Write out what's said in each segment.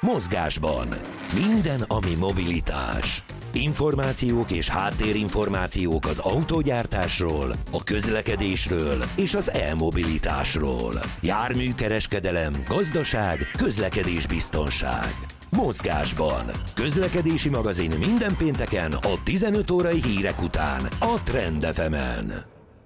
Mozgásban. Minden, ami mobilitás. Információk és háttérinformációk az autógyártásról, a közlekedésről és az e-mobilitásról. Járműkereskedelem, gazdaság, közlekedésbiztonság. Mozgásban. Közlekedési magazin minden pénteken a 15 órai hírek után a Trend FM-en.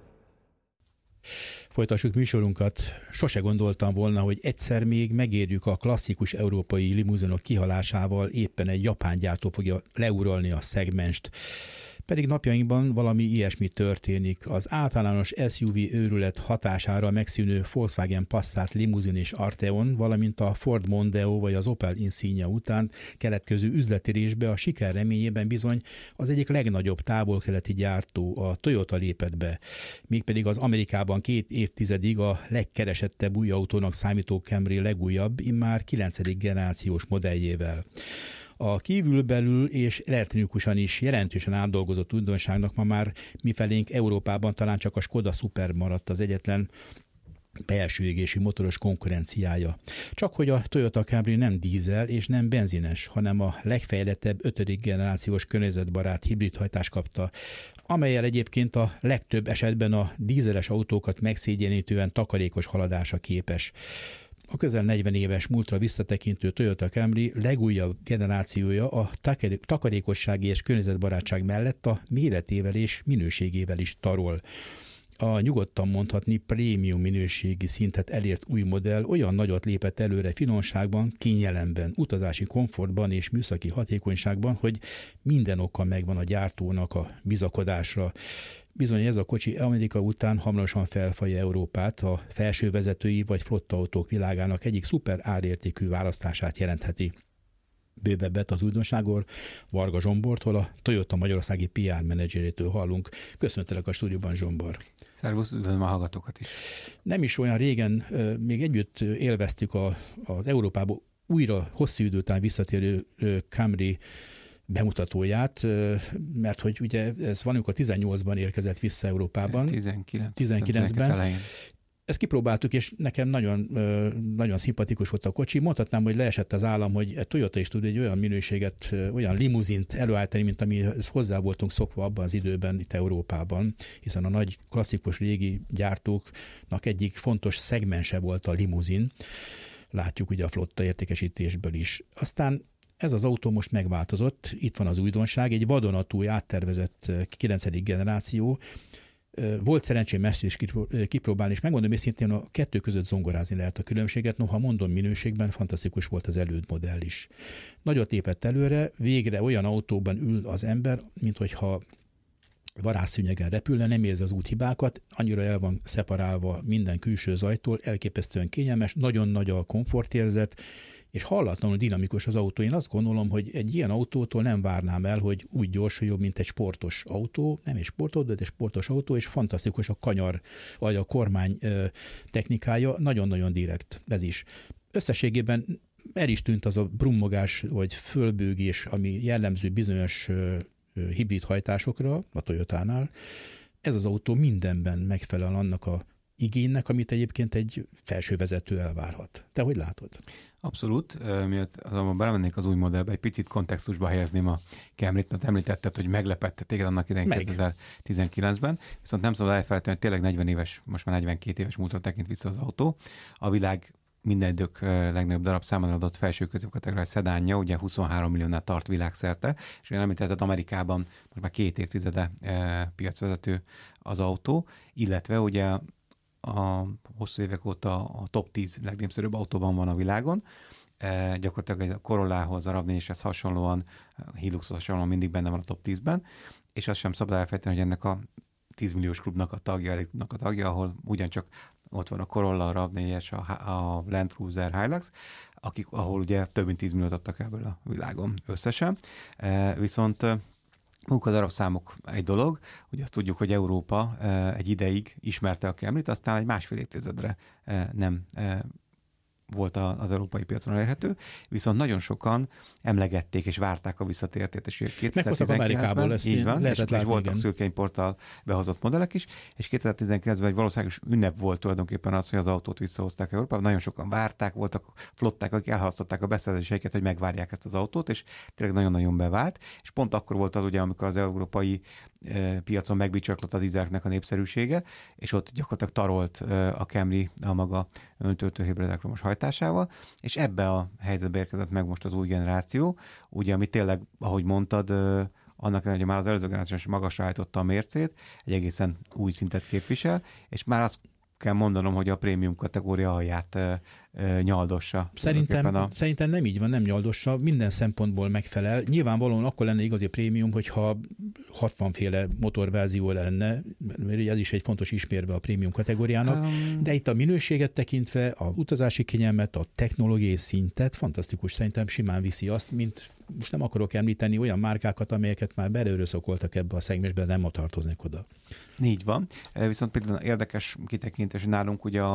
Folytassuk műsorunkat. Sose gondoltam volna, hogy egyszer még megérjük a klasszikus európai limuzinok kihalásával, éppen egy japán gyártó fogja leuralni a szegmenst. Pedig napjainkban valami ilyesmi történik. Az általános SUV őrület hatására megszűnő Volkswagen Passat limuzin és Arteon, valamint a Ford Mondeo vagy az Opel Insignia után keletkező üzletérésbe a siker reményében bizony az egyik legnagyobb távol-keleti gyártó, a Toyota lépett be. Mégpedig az Amerikában 2 évtizedig a legkeresettebb új autónak számító Camry legújabb, immár 9. generációs modelljével. A kívülbelül és elektronikusan is jelentősen átdolgozott újdonságnak ma már mifelénk Európában talán csak a Skoda Superb maradt az egyetlen belső égésű motoros konkurenciája. Csak hogy a Toyota Camry nem dízel és nem benzines, hanem a legfejlettebb 5. generációs környezetbarát hibridhajtást kapta, amellyel egyébként a legtöbb esetben a dízeles autókat megszégyenítően takarékos haladása képes. A közel 40 éves múltra visszatekintő Toyota Camry legújabb generációja a takarékossági és környezetbarátság mellett a méretével és minőségével is tarol. A nyugodtan mondhatni prémium minőségi szintet elért új modell olyan nagyot lépett előre finomságban, kényelemben, utazási komfortban és műszaki hatékonyságban, hogy minden oka megvan a gyártónak a bizakodásra. Bizony ez a kocsi Amerika után hamarosan felfalja Európát, a felsővezetői vagy flottaautók világának egyik szuper árértékű választását jelentheti. Bővebbet az újdonságról Varga Zsombortól, a Toyota magyarországi PR menedzserétől hallunk. Köszöntelek a stúdióban, Zsombor. Szervusz, üdvözlöm a hallgatókat is. Nem is olyan régen még együtt élveztük az Európába újra hosszú idő után visszatérő Camry bemutatóját, mert hogy ugye ez valamikor 18-ban érkezett vissza Európában. 19-ben. Ezt kipróbáltuk, és nekem nagyon, nagyon szimpatikus volt a kocsi. Mondhatnám, hogy leesett az állam, hogy a Toyota is tud egy olyan minőséget, olyan limuzint előállítani, mint amihez hozzá voltunk szokva abban az időben itt Európában, hiszen a nagy klasszikus régi gyártóknak egyik fontos szegmense volt a limuzin. Látjuk ugye a flotta értékesítésből is. Aztán ez az autó most megváltozott, itt van az újdonság, egy vadonatúj áttervezett 9. generáció. Volt szerencsém ezt is kipróbálni, és megmondom őszintén, a kettő között zongorázni lehet a különbséget, noha mondom minőségben fantasztikus volt az elődmodell is. Nagyot lépett előre, végre olyan autóban ül az ember, mint hogyha varázsszűnyegen repülne, nem érzi az úthibákat, annyira el van szeparálva minden külső zajtól, elképesztően kényelmes, nagyon nagy a komfortérzet, és hallatlanul dinamikus az autó. Én azt gondolom, hogy egy ilyen autótól nem várnám el, hogy úgy gyorsuljon, mint egy sportos autó, nem egy sportautó, de egy sportos autó, és fantasztikus a kanyar, vagy a kormány technikája, nagyon-nagyon direkt ez is. Összességében el is tűnt az a brummogás, vagy fölbőgés, ami jellemző bizonyos hibrid hajtásokra, a Toyotánál. Ez az autó mindenben megfelel annak a igénynek, amit egyébként egy felsővezető elvárhat. Te hogy látod? Abszolút. Miatt azonban belemennék az új modellbe, egy picit kontextusba helyezném a Camryt, mert említetted, hogy meglepette téged annak idején 2019-ben, viszont nem szabad elfelejteni, hogy tényleg 40 éves, most már 42 éves múltra tekint vissza az autó. A világ minden idők legnagyobb darabszámon adott felső középkategóriás szedánja, ugye 23 milliónál tart világszerte, és olyan említetted, Amerikában most már 2 évtizede piacvezető az autó, illetve ugye a hosszú évek óta a top 10 legnépszerűbb autóban van a világon. Gyakorlatilag a Corollához, a RAV4-hez hasonlóan, a Hiluxhoz hasonlóan mindig benne van a top 10-ben, és azt sem szabad elfelejteni, hogy ennek a 10 milliós klubnak a tagja, ahol ugyancsak ott van a Corolla, a RAV4-es, a Land Cruiser, Hilux, ahol ugye több mint 10 milliót adtak ebből a világon összesen. Viszont a darabszámok egy dolog, hogy azt tudjuk, hogy Európa egy ideig ismerte a Camryt, aztán egy 1,5 évtizedre nem volt az európai piacon elérhető, viszont nagyon sokan emlegették és várták a visszatértét. És meghoztak Amerikából, ezt így van, és voltak szürkényporttal behozott modellek is, és 2019-ben egy valószínűs ünnep volt tulajdonképpen az, hogy az autót visszahozták Európába. Nagyon sokan várták, voltak flották, akik elhalasztották a beszerzéseiket, hogy megvárják ezt az autót, és tényleg nagyon-nagyon bevált. És pont akkor volt az ugye, amikor az európai piacon megbicsaklott a dízeleknek a népszerűsége, és ott gyakorlatilag tarolt a Camry a maga öntöltő hibrid elektromos hajtásával, és ebbe a helyzetbe érkezett meg most az új generáció, ugye, ami tényleg, ahogy mondtad, annak ellenére, hogy már az előző generáció is magasra állította a mércét, egy egészen új szintet képvisel, és már azt kell mondanom, hogy a prémium kategória alját nyaldossa. Szerintem nem így van, nem nyaldossa, minden szempontból megfelel. Nyilvánvalóan akkor lenne igazi prémium, hogyha 60 féle motorverzió lenne, mert ez is egy fontos ismérve a prémium kategóriának, de itt a minőséget tekintve, a utazási kényelmet, a technológiai szintet fantasztikus, szerintem simán viszi azt, mint most nem akarok említeni olyan márkákat, amelyeket már beleerőszakoltak ebbe a szegmensbe, nem tartoznak oda. Így van. Viszont például érdekes kitekintés nálunk ugye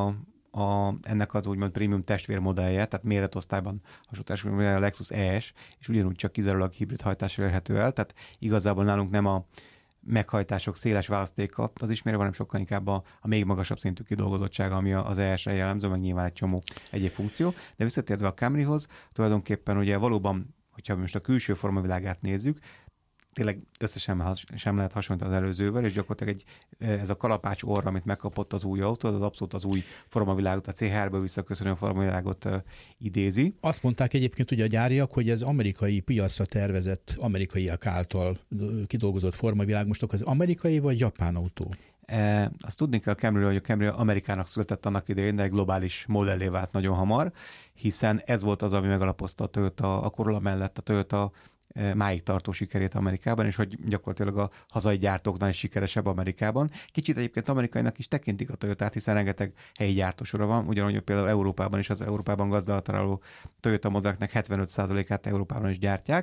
ennek az úgymond prémium testvérmodellje, tehát méretosztályban hasonló a Lexus ES, és ugyanúgy csak kizárólag hibrid hajtásra érhető el, tehát igazából nálunk nem a meghajtások széles választéka az ismérve, hanem sokkal inkább a még magasabb szintű kidolgozottsága, ami az ES-re jellemző, meg nyilván egy csomó egyéb funkció. De visszatérve a Camryhoz, tulajdonképpen ugye valóban, hogyha most a külső formavilágát nézzük, tényleg összesen sem lehet hasonlítani az előzővel, és gyakorlatilag ez a kalapács orr, amit megkapott az új autó, az abszolút az új formavilágot, a CHR-ből visszaköszönő formavilágot idézi. Azt mondták egyébként ugye a gyáriak, hogy ez amerikai piacra tervezett, amerikaiak által kidolgozott formavilág, most akkor az amerikai vagy japán autó? Azt tudni kell Camryről, hogy a Camry Amerikának született annak idején, de egy globális modellé vált nagyon hamar, hiszen ez volt az, ami megalapozta a Toyota, a Corolla mellett a Toyota máig tartó sikerét Amerikában, és hogy gyakorlatilag a hazai gyártóknál is sikeresebb Amerikában. Kicsit egyébként amerikainak is tekintik a Toyotát, hiszen rengeteg helyi gyártósora van, ugyanúgy például Európában is az Európában gazdálatra álló Toyota modelleknek 75%-át Európában is gyártják,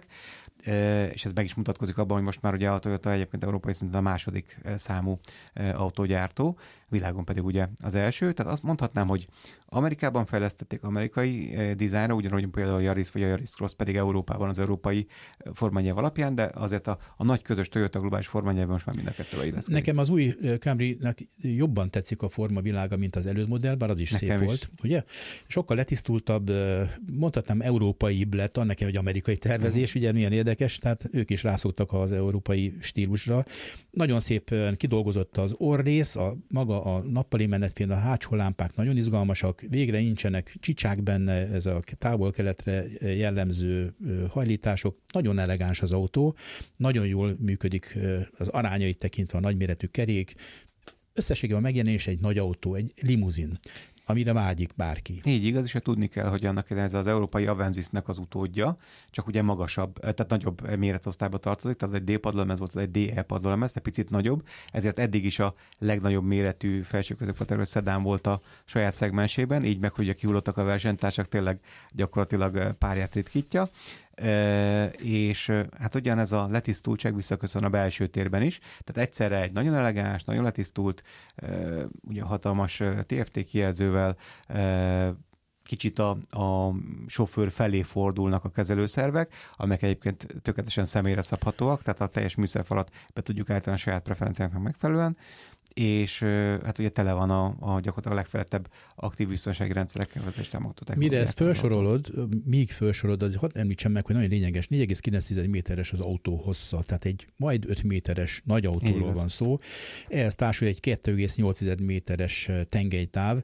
és ez meg is mutatkozik abban, hogy most már ugye a Toyota egyébként európai szinten a második számú autógyártó, világon pedig ugye az első. Tehát azt mondhatnám, hogy Amerikában fejlesztették amerikai dizájnra, ugyanúgy például a Yaris vagy a Yaris Cross pedig Európában az európai formanyelv alapján, de azért a nagy közös Toyota globális formanyelvben most már mind a kettővel illeszkedik. Nekem az új Camry-nek jobban tetszik a formavilága, mint az előzmodell, bár az is nekem szép volt, ugye? Sokkal letisztultabb, mondhatnám európaibb lett, annak hogy amerikai tervezés, ugye milyen érdekes, tehát ők is rászoktak az európai stílusra. Nagyon szépen kidolgozott az orrész, maga a nappali menetfény, a hátsó lámpák nagyon izgalmasak, végre nincsenek csicsák benne, ez a távol-keletre jellemző hajlítások, nagyon elegáns az autó, nagyon jól működik az arányait tekintve a nagyméretű kerék, összességében a megjelenés egy nagy autó, egy limuzin, amire vágyik bárki. Így igaz, és tudni kell, hogy annak ez az európai Avenzisnek az utódja, csak ugye magasabb, tehát nagyobb méretosztályba tartozik, tehát az egy D-padlólemez volt, az egy DE padlólemez, egy picit nagyobb, ezért eddig is a legnagyobb méretű felső-középkategóriás szedán volt a saját szegmensében, így meg, hogy kihullottak a versenytársak, tényleg gyakorlatilag párját ritkítja. És hát ugyanez a letisztultság visszaköszön a belső térben is, tehát egyszerre egy nagyon elegáns, nagyon letisztult, ugye hatalmas TFT kijelzővel, kicsit a sofőr felé fordulnak a kezelőszervek, amelyek egyébként tökéletesen személyre szabhatóak, tehát a teljes műszerfalat be tudjuk állítani a saját preferenciáknak megfelelően, és hát ugye tele van gyakorlatilag a legfejlettebb aktív biztonsági rendszerekkel vezetést támogató technológiák. Mire ezt felsorolod, míg felsorolod, hadd említsem meg, hogy nagyon lényeges, 4,9 méteres az autó hossza, tehát egy majd 5 méteres nagy autóról van szó. Ehhez társul egy 2,8 méteres tengelytáv.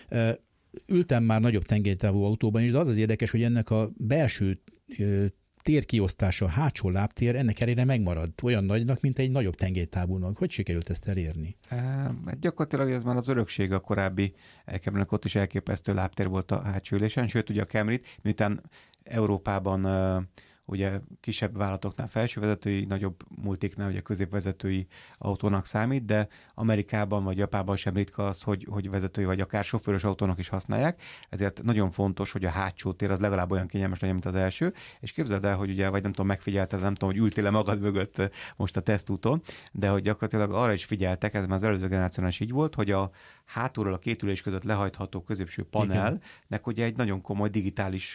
Ültem már nagyobb tengelytávú autóban is, de az érdekes, hogy ennek a belső térkiosztása, a hátsó lábtér ennek ellenére megmaradt olyan nagynak, mint egy nagyobb tengelytávúnak. Hogy sikerült ezt elérni? Gyakorlatilag ez már az örökség a korábbi Camrynek, ott is elképesztő lábtér volt a hátsó ülésen, sőt ugye a Camryt, miután Európában ugye kisebb vállalatoknál felsővezetői, nagyobb multiknál ugye középvezetői autónak számít, de Amerikában vagy Japánban sem ritka az, hogy vezetői vagy akár sofőrös autónak is használják, ezért nagyon fontos, hogy a hátsó tér az legalább olyan kényelmes legyen, mint az első, és képzeld el, hogy ugye, vagy nem tudom, megfigyelted, nem tudom, hogy ültél-e magad mögött most a tesztúton, de hogy gyakorlatilag arra is figyeltek, ez már az előző generációnál is így volt, hogy a hátulról a két ülés között lehajtható középső panelnek ugye egy nagyon komoly digitális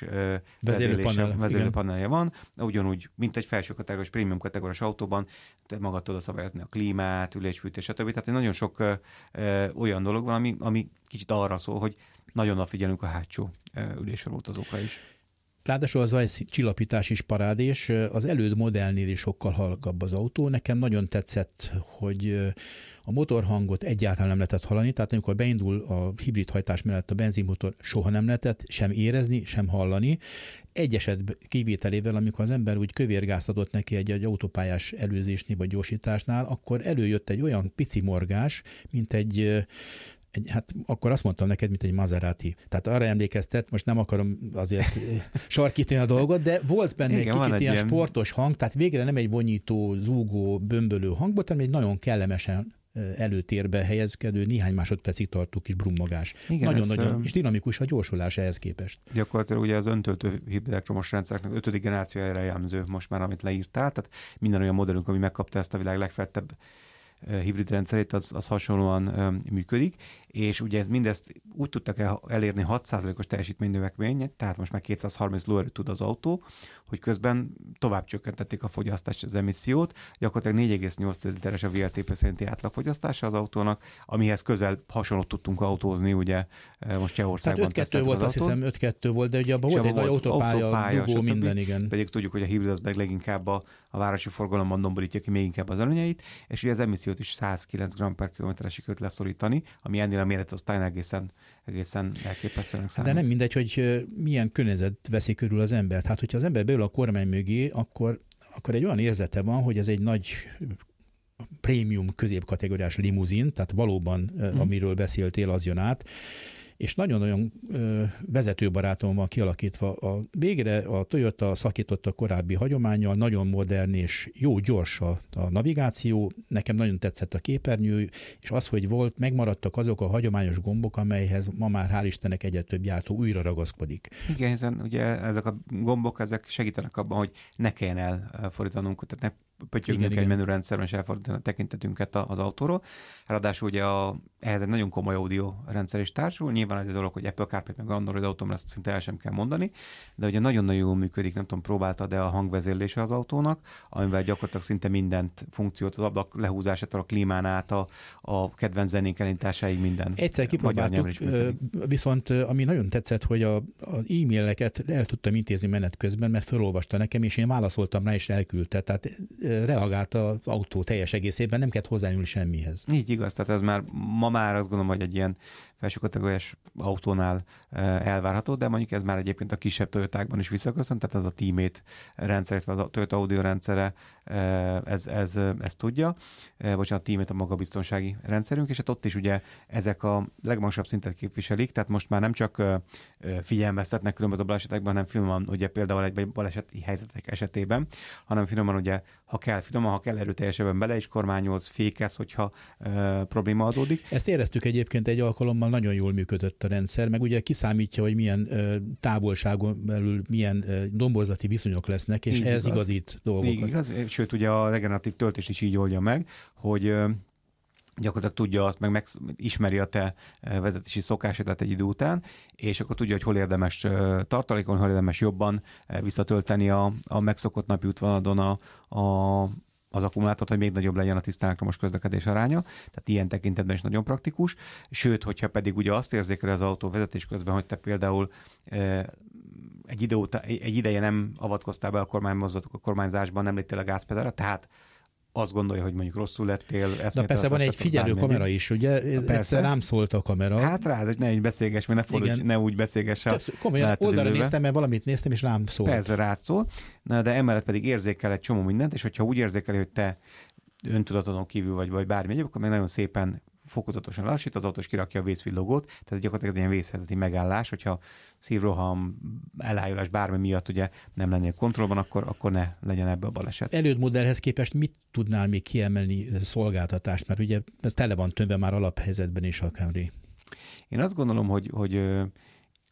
vezérlőpanelje van, ugyanúgy, mint egy felső kategóriás, prémium kategóriás autóban, te magad tudod szabályozni a klímát, ülésfűtés, stb. Tehát nagyon sok olyan dolog van, ami kicsit arra szól, hogy nagyon odafigyelünk a hátsó ülésről utazókra is. Ráadásul az zajcsillapítás is parádés, az előd modellnél is sokkal halkabb az autó. Nekem nagyon tetszett, hogy a motorhangot egyáltalán nem lehetett hallani, tehát amikor beindul a hibrid hajtás mellett a benzinmotor, soha nem lehetett sem érezni, sem hallani. Egy eset kivételével, amikor az ember úgy kövérgázt adott neki egy autópályás előzésnél vagy gyorsításnál, akkor előjött egy olyan pici morgás, mint hát akkor azt mondtam neked, mint egy Maserati. Tehát arra emlékeztet, most nem akarom azért sarkítani a dolgot, de volt benne egy kicsit ilyen sportos hang, tehát végre nem egy vonyító, zúgó, bömbölő hang, hanem egy nagyon kellemesen előtérbe helyezkedő, néhány másodpercig tartó kis brummogás. Nagyon-nagyon, és dinamikus a gyorsulás ehhez képest. Gyakorlatilag ugye az öntöltő hibrid elektromos rendszernek 5. generációjára jellemző most már, amit leírtál, tehát minden olyan modellünk, ami megkapta ezt a világ legfejlettebb hibrid rendszerét, az hasonlóan működik, és ugye mindezt úgy tudtak elérni 6%-os teljesítménynövekményt, tehát most már 230 lóerőt tud az autó, hogy közben tovább csökkentették a fogyasztást, az emissziót, gyakorlatilag 4,8 literes a VLTP szerinti átlagfogyasztása az autónak, amihez közel hasonlót tudtunk autózni, ugye most Csehországban. Tehát 5-2 volt, azt hiszem 5-2 volt, de ugye abban volt egy nagy autópálya, dugó, minden, igen. Pedig tudjuk, hogy a hibrid az meg leginkább a városi forgalomban domborítja ki még inkább az előnyeit, és ugye az emissziót is 109 g/km-re sikerült leszorítani, ami ennél a méretosztályon egészen elképesztően számít. De nem mindegy, hogy milyen környezet veszi körül az embert. Hát, hogyha az ember beül a kormány mögé, akkor egy olyan érzete van, hogy ez egy nagy prémium középkategóriás limuzin, tehát valóban, amiről beszéltél, az jön át, és nagyon-nagyon vezetőbaráton van kialakítva. Végre a Toyota szakított a korábbi hagyománnyal, nagyon modern és jó gyors a navigáció, nekem nagyon tetszett a képernyő, és az, hogy megmaradtak azok a hagyományos gombok, amelyhez ma már hál' Istennek egyre több gyártó újra ragaszkodik. Igen, hiszen ugye ezek a gombok, ezek segítenek abban, hogy ne kelljen elfordítanunk, tehát ne pöttyögjünk egy menürendszerben, és elfordítani a tekintetünket az autóról. Ráadásul ugye ehhez egy nagyon komoly audio rendszer is társul. Nyilván egy dolog, hogy Apple CarPlay meg Android Autóban ezt szinte el sem kell mondani, de ugye nagyon-nagyon jól működik, nem tudom, próbáltad de a hangvezérlése az autónak, amivel gyakorlatilag szinte mindent funkciót, az ablak lehúzásától a klímán át, a kedvenc zenénk elindításáig minden. Egyszer kipróbáltuk, viszont ami nagyon tetszett, hogy az e-maileket el tudtam intézni menet közben, mert felolvasta nekem, és én válaszoltam rá, és elküldte. Tehát reagált az autó teljes egészében, nem kellett hozzányúlni semmihez. Így igaz, tehát ez ma már azt gondolom, hogy egy ilyen felső kategóriás autónál elvárható, de mondjuk ez már egyébként a kisebb Toyotákban is visszaköszön, tehát az a Teammate rendszer, illetve a Toyota Audio rendszere ez tudja. Bocsánat, a Teammate a magabiztonsági rendszerünk, és hát ott is ugye ezek a legmagasabb szintet képviselik, tehát most már nem csak figyelmeztetnek különböző balesetekben, hanem finoman ugye például egy baleseti helyzetek esetében, hanem finoman ugye, ha kell erőteljesebben bele is kormányoz, fékez, hogyha probléma adódik. Ezt éreztük egyébként egy alkalommal, nagyon jól működött a rendszer, meg ugye kiszámítja, hogy milyen távolságon belül milyen domborzati viszonyok lesznek, és ez igazít dolgokat. Igaz. Sőt, ugye a regeneratív töltés is így oldja meg, hogy gyakorlatilag tudja azt, meg ismeri a te vezetési szokásodat egy idő után, és akkor tudja, hogy hol érdemes tartalékon, hol érdemes jobban visszatölteni a megszokott napi útvonaladon az akkumulátort, hogy még nagyobb legyen a tisztán elektromos közlekedés aránya. Tehát ilyen tekintetben is nagyon praktikus. Sőt, hogyha pedig ugye azt érzékel az autó vezetés közben, hogy te például egy ideje nem avatkoztál be a kormányzásban, nem léptél a gázpedálra, tehát azt gondolja, hogy mondjuk rosszul lettél. De persze van egy figyelő kamera is, ugye? Egyszer rám szólt a kamera. Hát rád, ne így beszélgess, mert ne úgy beszélgess. Komolyan oldalra néztem, mert valamit néztem, és rám szólt. Persze rád szól, de emellett pedig érzékel egy csomó mindent, és hogyha úgy érzékeli, hogy te öntudatodon kívül vagy bármi egyéb, akkor meg nagyon szépen fokozatosan lassít, az autós kirakja a vészvillogót, tehát gyakorlatilag ez ilyen vészhelyzeti megállás, hogyha szívroham, elájulás bármi miatt ugye nem lennél kontrollban, akkor ne legyen ebbe a baleset. Elődmodellhez képest mit tudnál még kiemelni szolgáltatást, mert ugye ez tele van többen már alaphelyzetben is a Camry. Én azt gondolom, hogy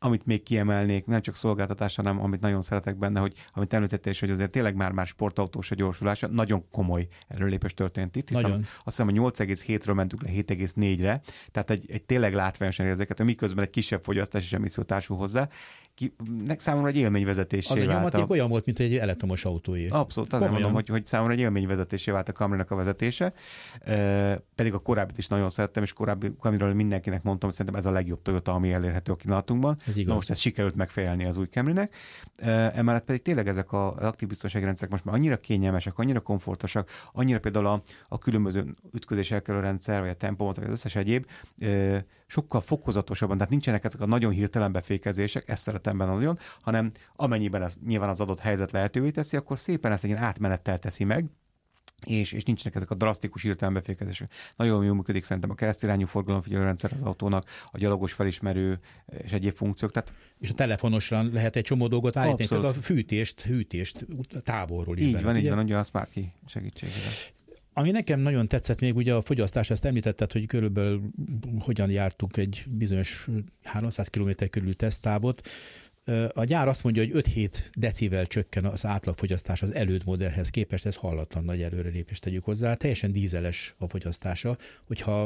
amit még kiemelnék, nem csak szolgáltatás, hanem amit nagyon szeretek benne, hogy amit említettél is, hogy azért tényleg már sportautós a gyorsulása, nagyon komoly erőlépés történt itt, hiszen azt hiszem, hogy 8,7-ről mentünk le 7,4-re, tehát egy tényleg látványosan érzékelhető, miközben egy kisebb fogyasztás és emisszió társul hozzá. Számomra egy élményvezetésé vált. Az a nyomaték olyan volt, mint egy elektromos autóé. Abszolút, azért mondom, hogy számomra egy élményvezetésé vált a Camrynak a vezetése, pedig a korábbit is nagyon szerettem, és korábbi Camryről mindenkinek mondtam, hogy szerintem ez a legjobb Toyota, ami elérhető a kínálatunkban. Most ezt sikerült megfejelni az új Camrynek. Emellett pedig tényleg ezek az aktív biztonsági rendszerek most már annyira kényelmesek, annyira komfortosak, annyira például a különböző ütközés elkerülő rendszer, vagy a tempómat, vagy az összes egyéb, sokkal fokozatosabban, tehát nincsenek ezek a nagyon hirtelen befékezések, ezt szeretem benne nagyon, hanem amennyiben ez nyilván az adott helyzet lehetővé teszi, akkor szépen ezt egy ilyen átmenettel teszi meg, és nincsenek ezek a drasztikus hirtelen befékezések. Nagyon jól működik szerintem a keresztirányú forgalomfigyelő rendszer az autónak, a gyalogos felismerő és egyéb funkciók. Tehát... És a telefonosra lehet egy csomó dolgot állítani, tehát a hűtést távolról is. Így van, ugye a Sparky segítségével. Ami nekem nagyon tetszett még, ugye a fogyasztás, ezt említetted, hogy körülbelül hogyan jártunk egy bizonyos 300 km körül teszttávot. A gyár azt mondja, hogy 5-7 decivel csökken az átlagfogyasztás az előtt modellhez képest, ez hallatlan nagy előrelépést tegyük hozzá. Teljesen dízeles a fogyasztása, hogyha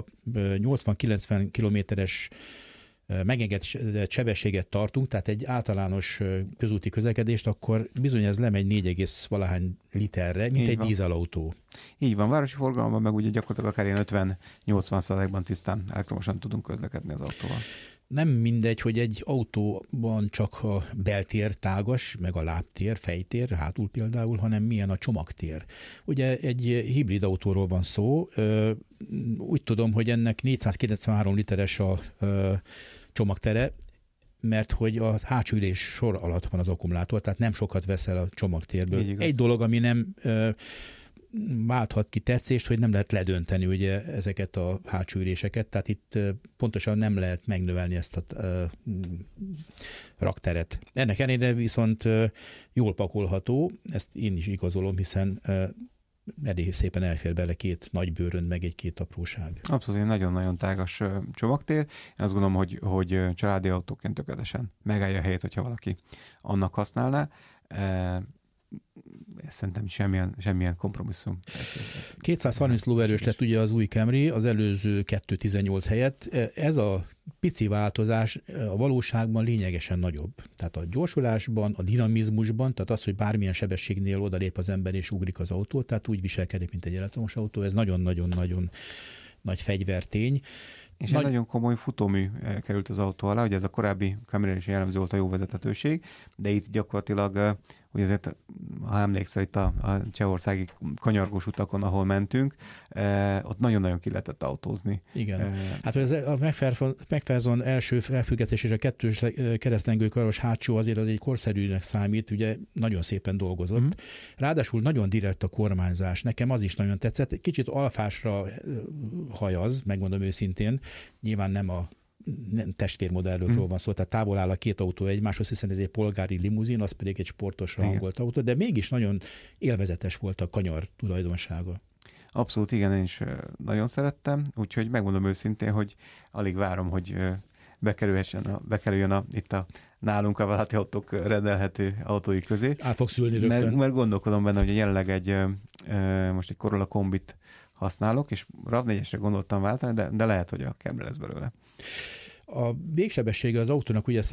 80-90 kilométeres megengedett sebességet tartunk, tehát egy általános közúti közlekedést, akkor bizony ez lemegy 4,valahány literre, mint egy dízelautó. Így van, városi forgalomban meg ugye gyakorlatilag akár ilyen 50-80%-ban tisztán elektromosan tudunk közlekedni az autóval. Nem mindegy, hogy egy autóban csak a beltér tágas, meg a lábtér, fejtér, hátul például, hanem milyen a csomagtér. Ugye egy hibrid autóról van szó, úgy tudom, hogy ennek 493 literes a csomagtere, mert hogy a hátsó ülés sor alatt van az akkumulátor, tehát nem sokat veszel a csomagtérből. Egy dolog, ami nem válthat ki tetszést, hogy nem lehet ledönteni ugye ezeket a hátsó üléseket, tehát itt pontosan nem lehet megnövelni ezt a rakteret. Ennek ellenére viszont jól pakolható, ezt én is igazolom, hiszen elég szépen elfér bele 2 nagy bőrönd, meg egy 2 apróság. Abszolút, nagyon-nagyon tágas csomagtér. Én azt gondolom, hogy családi autóként tökéletesen megállja a helyét, hogyha valaki annak használná. Szerintem semmilyen kompromisszum. 230 lóerős lett ugye az új Camry, az előző 218 helyett. Ez a pici változás a valóságban lényegesen nagyobb. Tehát a gyorsulásban, a dinamizmusban, tehát az, hogy bármilyen sebességnél odalép az ember és ugrik az autó, tehát úgy viselkedik, mint egy elektromos autó, ez nagyon-nagyon-nagyon nagy fegyvertény. És egy nagyon komoly futómű került az autó alá, ugye ez a korábbi Camry is jellemző volt a jó vezethetőség, de itt gyakorlatilag, hogy azért, ha emlékszel itt a csehországi kanyargós utakon, ahol mentünk, ott nagyon-nagyon ki lehetett autózni. Igen. Hát a McPherson első felfüggesztés és a 2 keresztlengő karos hátsó azért az egy korszerűnek számít, ugye nagyon szépen dolgozott. Ráadásul nagyon direkt a kormányzás. Nekem az is nagyon tetszett. Egy kicsit alfásra hajaz, megmondom őszintén. Nyilván nem testvérmodellokról van szó, tehát távol áll a 2 autó egymáshoz, hiszen ez egy polgári limuzin, az pedig egy sportosra hangolt autó, de mégis nagyon élvezetes volt a kanyar tulajdonsága. Abszolút, igen, én is nagyon szerettem, úgyhogy megmondom őszintén, hogy alig várom, hogy bekerüljön itt a nálunk a vállalati autók rendelhető autói közé. Át fogsz ülni rögtön. Mert gondolkodom benne, hogy jelenleg most egy Corolla kombit használok, és RAV4-esre gondoltam váltani, de lehet, hogy a Camry lesz belőle. A végsebessége az autónak ugye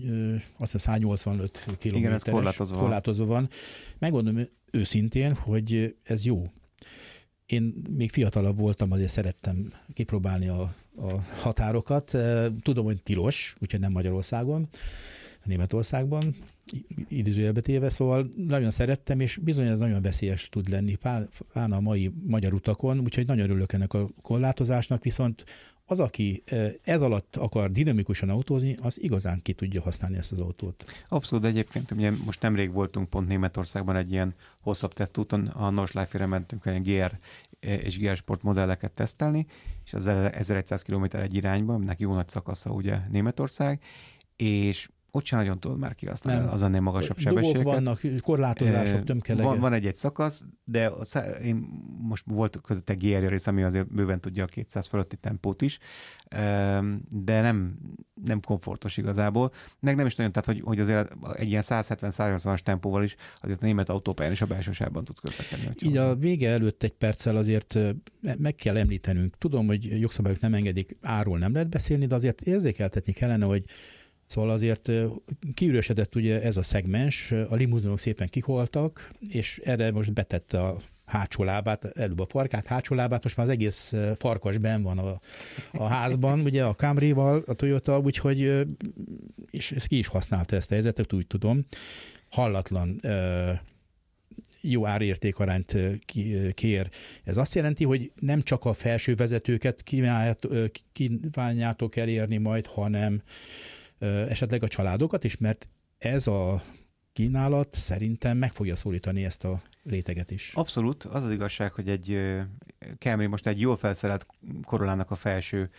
185 km-es korlátozva van. Megmondom őszintén, hogy ez jó. Én még fiatalabb voltam, azért szerettem kipróbálni a határokat. Tudom, hogy tilos, úgyhogy nem Magyarországon, Németországban, idézőjelbe téve, szóval nagyon szerettem, és bizony ez nagyon veszélyes tud lenni, pláne a mai magyar utakon, úgyhogy nagyon örülök ennek a korlátozásnak, viszont az, aki ez alatt akar dinamikusan autózni, az igazán ki tudja használni ezt az autót. Abszolút, egyébként ugye most nemrég voltunk pont Németországban egy ilyen hosszabb tesztúton, a Nordschleife-re mentünk egy GR és GR Sport modelleket tesztelni, és az 1100 km egy irányba, aminek jó nagy szakasza ugye Németország, és ott sem nagyon tudod már kihasználni az ennél magasabb sebességeket. Vannak, korlátozások, tömkelege. Van egy szakasz, de én most volt között egy GR rész, ami azért bőven tudja a 200 fölötti tempót is, de nem komfortos igazából. Meg nem is nagyon, tehát hogy azért egy ilyen 170-180-as tempóval is azért a német autópályán és a belsősávban tudsz közlekedni. Így a vége előtt egy perccel azért meg kell említenünk. Tudom, hogy jogszabályok nem engedik, árról nem lehet beszélni, de azért érzékeltetni kellene, hogy szóval azért kiürösedett ugye ez a szegmens, a limuzinok szépen kiholtak, és erre most betette a hátsó lábát, előbb a farkát, hátsó lábát, most már az egész farkas benn van a házban, ugye a Camry-val, a Toyota, úgyhogy, és ezt ki is használta ezt a helyzetet, úgy tudom, hallatlan jó árértékarányt kér. Ez azt jelenti, hogy nem csak a felső vezetőket kívánjátok elérni majd, hanem esetleg a családokat is, mert ez a kínálat szerintem meg fogja szólítani ezt a réteget is. Abszolút. Az igazság, hogy egy Camry most egy jól felszerelt Corollának a felső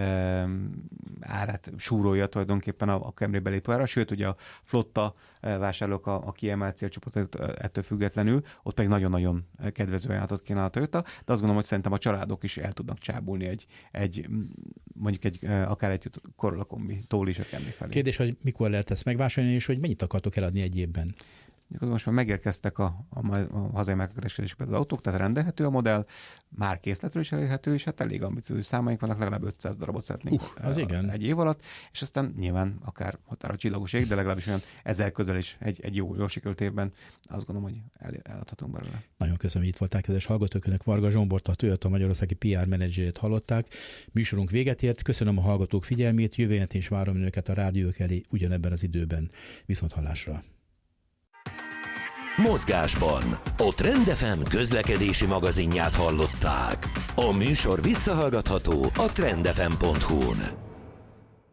árát súrolja tulajdonképpen a Camry belépőára, sőt, ugye a flotta vásárlók a kiemelt célcsoport ettől függetlenül, ott pedig nagyon-nagyon kedvező ajánlatot kínál a Toyota, de azt gondolom, hogy szerintem a családok is el tudnak csábulni akár egy Corolla kombitól is a Camry felé. Kérdés, hogy mikor lehet ezt megvásárolni, és hogy mennyit akartok eladni egy évben? Most már megérkeztek a hazai megkereskedésben az autók, tehát rendelhető a modell, már készletről is elérhető, és hát elég ambiciózus számaink vannak, legalább 500 darabot szeretnénk egy év alatt, és aztán nyilván akár határa csillagos ég, de legalábbis olyan 1000 közel is egy jó sikerült évben, azt gondolom, hogy eladhatunk belőle. Nagyon köszönöm, hogy itt voltál, kedves hallgatók, önök Varga Zsombort, a Toyota Magyarországi PR menedzserét hallották. Műsorunk véget ért, köszönöm a hallgatók figyelmét, jövő héten is várom önöket a rádiók elé ugyanebben az időben. Viszonthallásra. Mozgásban a Trend FM közlekedési magazinját hallották. A műsor visszahallgatható a trendfm.hu-n.